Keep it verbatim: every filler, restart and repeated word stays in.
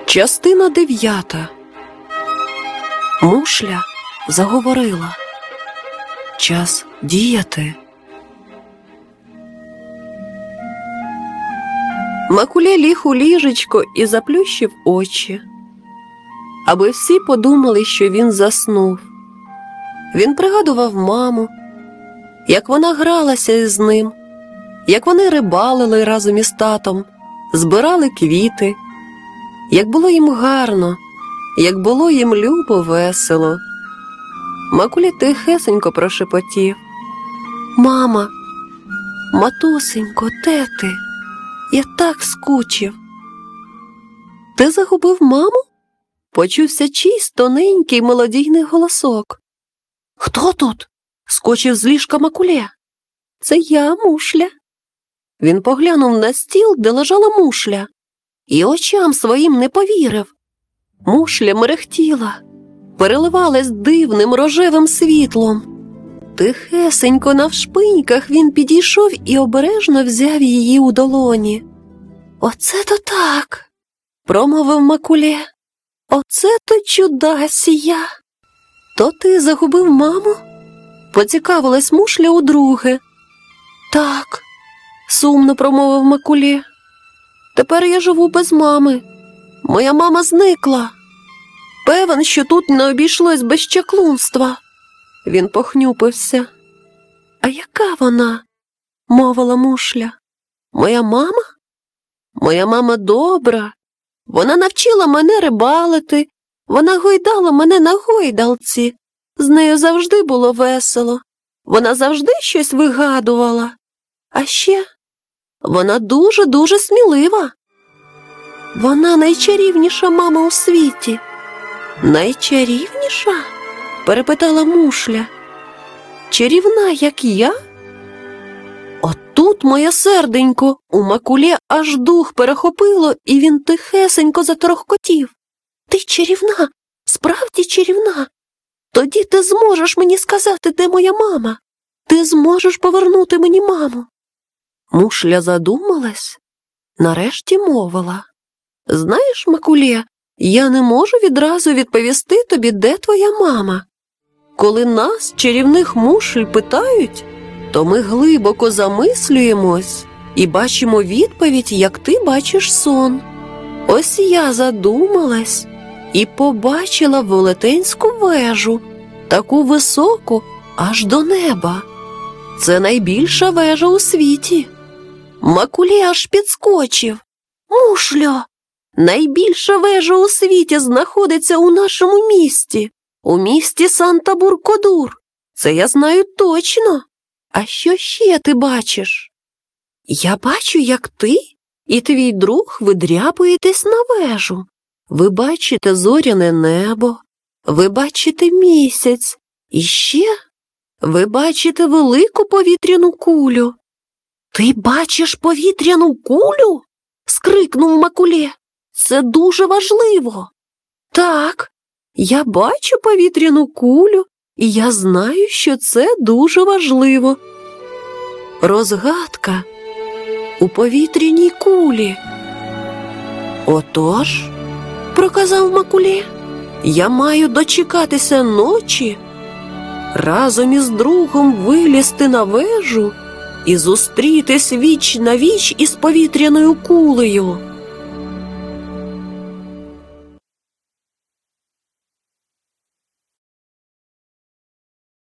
Частина дев'ята. Мушля заговорила. Час діяти. Макуля ліг у ліжечко і заплющив очі, аби всі подумали, що він заснув. Він пригадував маму, як вона гралася із ним, як вони рибалили разом із татом, збирали квіти, як було їм гарно, як було їм любо, весело. Макуля тихесенько прошепотів: «Мама, матусенько, де ти? Я так скучив». «Ти загубив маму?» – почувся чийсь тоненький мелодійний голосок. «Хто тут?» – скочив з ліжка Макуля. «Це я, Мушля». Він поглянув на стіл, де лежала мушля, і очам своїм не повірив. Мушля мерехтіла, переливалась дивним рожевим світлом. Тихесенько навшпиньках він підійшов і обережно взяв її у долоні. «Оце то так!» – промовив Макуля. «Оце то чудасія!» «То ти загубив маму?» – поцікавилась мушля удруге. «Так», – сумно промовив Макуля. «Тепер я живу без мами. Моя мама зникла. Певен, що тут не обійшлось без чаклунства». Він похнюпився. «А яка вона?» – мовила мушля. «Моя мама? Моя мама добра. Вона навчила мене рибалити. Вона гойдала мене на гойдалці. З нею завжди було весело. Вона завжди щось вигадувала. А ще вона дуже-дуже смілива. Вона найчарівніша мама у світі». «Найчарівніша?» – перепитала мушля. «Чарівна, як я?» Отут, моє серденько, у Макулі аж дух перехопило, і він тихесенько заторохкотів. «Ти чарівна, справді чарівна. Тоді ти зможеш мені сказати, де моя мама. Ти зможеш повернути мені маму». Мушля задумалась, нарешті мовила: «Знаєш, Макуля, я не можу відразу відповісти тобі, де твоя мама. Коли нас, чарівних мушель, питають, то ми глибоко замислюємось і бачимо відповідь, як ти бачиш сон. Ось я задумалась і побачила велетенську вежу, таку високу, аж до неба. Це найбільша вежа у світі». Макуля аж підскочив. «Мушльо, найбільша вежа у світі знаходиться у нашому місті, у місті Санта-Буркодур. Це я знаю точно. А що ще ти бачиш?» «Я бачу, як ти і твій друг видряпуєтесь на вежу. Ви бачите зоряне небо, ви бачите місяць, і ще ви бачите велику повітряну кулю». «Ти бачиш повітряну кулю?» – скрикнув Макуля. «Це дуже важливо». «Так, я бачу повітряну кулю, і я знаю, що це дуже важливо. Розгадка у повітряній кулі». «Отож», – проказав Макуля, – «я маю дочекатися ночі, разом із другом вилізти на вежу і зустрітись віч на віч із повітряною кулею».